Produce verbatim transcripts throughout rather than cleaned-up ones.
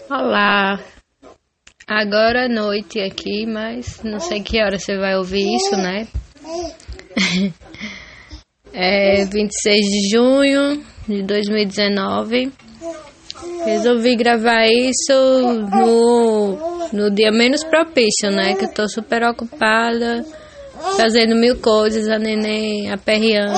Olá, agora à noite aqui, mas não sei que hora você vai ouvir isso, né? É vinte e seis de junho de dois mil e dezenove. Resolvi gravar isso no, no dia menos propício, né? Que eu tô super ocupada, fazendo mil coisas, a neném aperreando.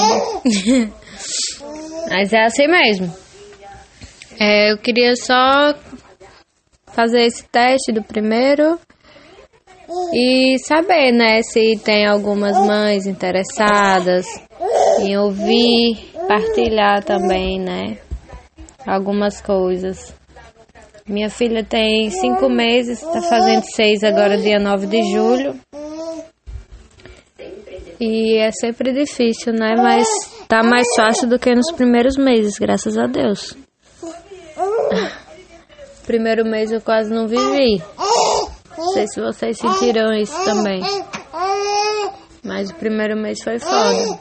Mas é assim mesmo. É, eu queria só fazer esse teste do primeiro e saber, né, se tem algumas mães interessadas em ouvir, partilhar também, né, algumas coisas. Minha filha tem cinco meses, está fazendo seis agora, dia nove de julho. E é sempre difícil, né, mas tá mais fácil do que nos primeiros meses, graças a Deus. Primeiro mês eu quase não vivi. Não sei se vocês sentiram isso também. Mas o primeiro mês foi foda.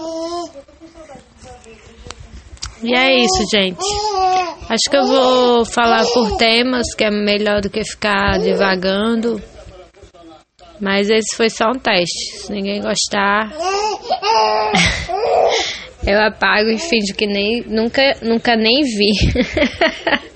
E é isso, gente. Acho que eu vou falar por temas, que é melhor do que ficar divagando. Mas esse foi só um teste. Se ninguém gostar, eu apago e finjo que nem, nunca, nunca nem vi.